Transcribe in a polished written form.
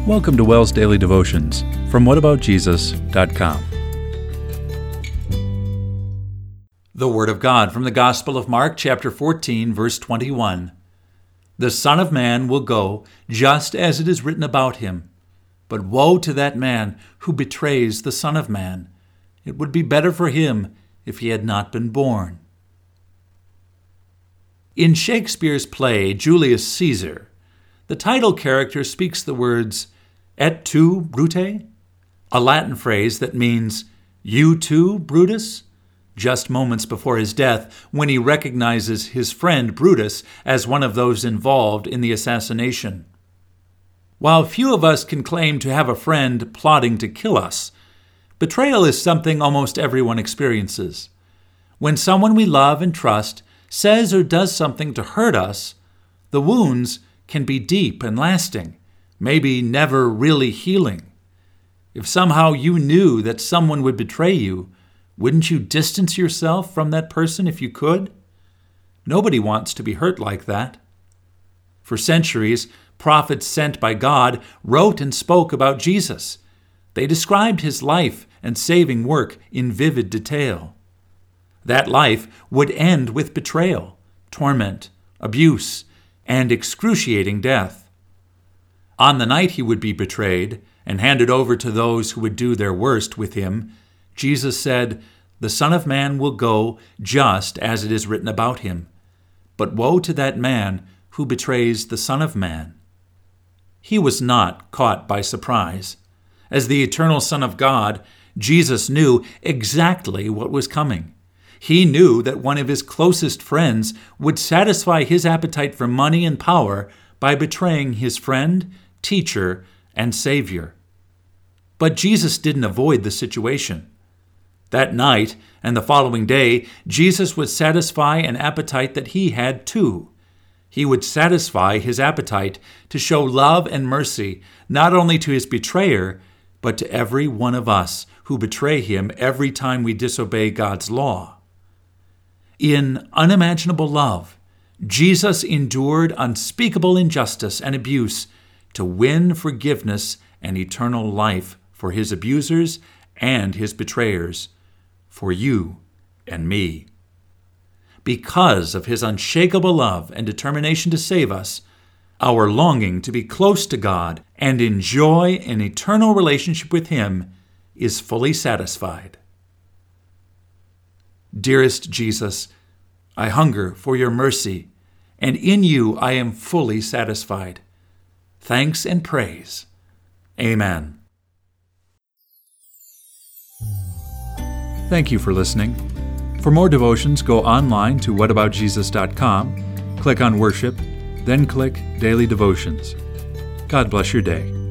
Welcome to WELL's Daily Devotions from whataboutjesus.com. The Word of God from the Gospel of Mark, chapter 14, verse 21. The Son of Man will go just as it is written about him. But woe to that man who betrays the Son of Man. It would be better for him if he had not been born. In Shakespeare's play, Julius Caesar, the title character speaks the words, "Et tu, Brute?" a Latin phrase that means, "You too, Brutus?" just moments before his death, when he recognizes his friend Brutus as one of those involved in the assassination. While few of us can claim to have a friend plotting to kill us, betrayal is something almost everyone experiences. When someone we love and trust says or does something to hurt us, the wounds can be deep and lasting, maybe never really healing. If somehow you knew that someone would betray you, wouldn't you distance yourself from that person if you could? Nobody wants to be hurt like that. For centuries, prophets sent by God wrote and spoke about Jesus. They described his life and saving work in vivid detail. That life would end with betrayal, torment, abuse, and excruciating death. On the night he would be betrayed and handed over to those who would do their worst with him, Jesus said, "The Son of Man will go just as it is written about him. But woe to that man who betrays the Son of Man." He was not caught by surprise. As the eternal Son of God, Jesus knew exactly what was coming. He knew that one of his closest friends would satisfy his appetite for money and power by betraying his friend, teacher, and Savior. But Jesus didn't avoid the situation. That night and the following day, Jesus would satisfy an appetite that he had too. He would satisfy his appetite to show love and mercy not only to his betrayer, but to every one of us who betray him every time we disobey God's law. In unimaginable love, Jesus endured unspeakable injustice and abuse to win forgiveness and eternal life for his abusers and his betrayers, for you and me. Because of his unshakable love and determination to save us, our longing to be close to God and enjoy an eternal relationship with him is fully satisfied. Dearest Jesus, I hunger for your mercy, and in you I am fully satisfied. Thanks and praise. Amen. Thank you for listening. For more devotions, go online to whataboutjesus.com, click on Worship, then click Daily Devotions. God bless your day.